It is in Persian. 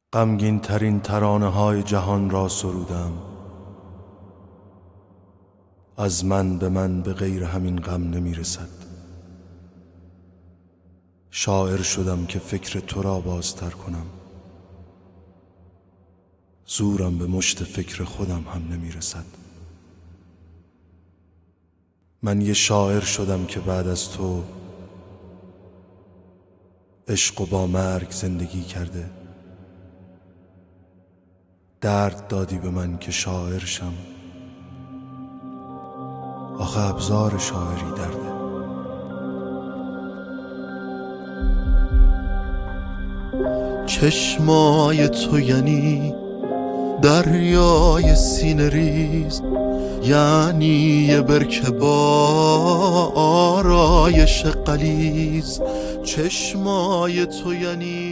غمگین ترین ترانه های جهان را سرودم. از من به غیر همین غم نمی رسد. شاعر شدم که فکر تو را بازتر کنم. زورم به مشت فکر خودم هم نمی رسد. من یه شاعر شدم که بعد از تو عشق و با مرگ زندگی کرده. درد دادی به من که شاعر شم، آخه ابزار شاعری درده. چشمای تو یعنی دریای سینه ریز، یعنی یه برکه با آرایش غلیظ. چشمای تو یعنی